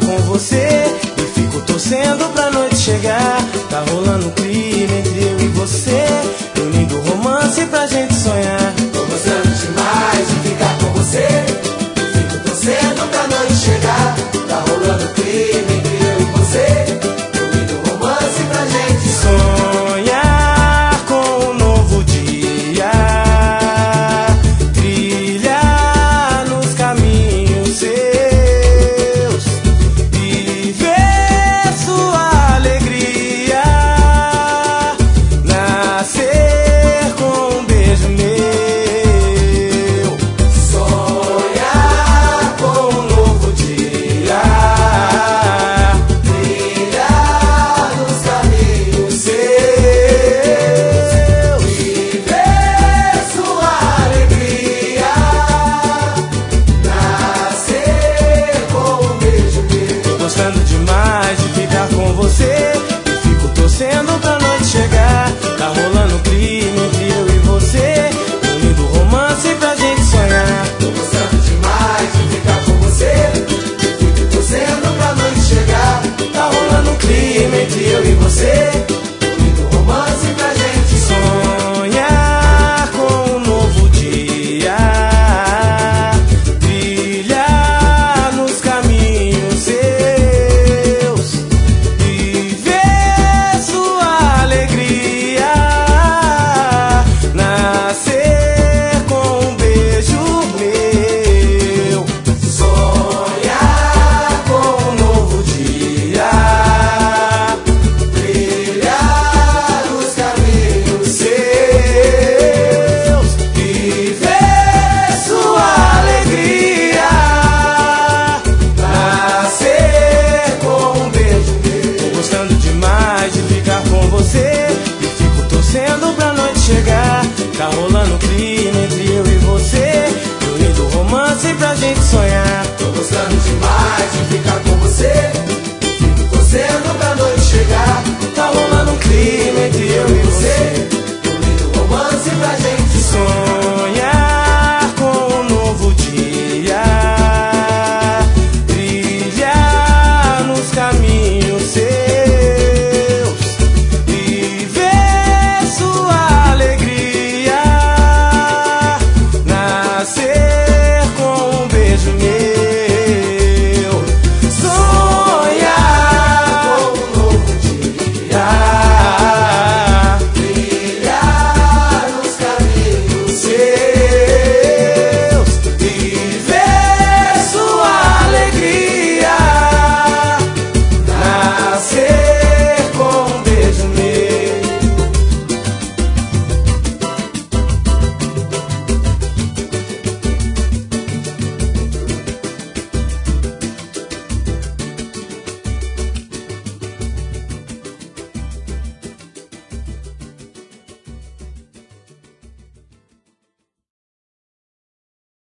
com você e fico torcendo pra noite chegar. Tá rolando um clima entre eu e você, um lindo romance pra gente sonhar. Tô gostando demais de ficar com você e fico torcendo pra noite chegar. Tá rolando um clima entre eu e você, um lindo romance pra gente sonhar com um novo dia, trilhar nos caminhos seus e ver sua alegria nascer com um beijo meu. sonhar com um novo dia, trilhar nos caminhos seus e ver sua alegria nascer com um beijo meu. Tô gostando demais de ficar com você e fico torcendo pra noite chegar. Tá rolando um clima entre eu e você, um lindo romance pra gente sonhar. Tô gostando demais de ficar com você e fico torcendo pra noite chegar. Tá rolando um clima entre eu e você, Um lindo romance pra gente sonhar com um novo dia, trilhar nos caminhos seus e ver sua alegria nascer com um beijo meu. sonhar com um novo dia, trilhar os caminhos seus E ver sua alegria nascer com um beijo meu. Tô gostando demais de ficar com você e fico torcendo pra noite chegar. Tá rolando um clima entre eu e você, um lindo romance pra gente sonhar. Tô gostando demais de ficar com você e fico torcendo pra noite chegar.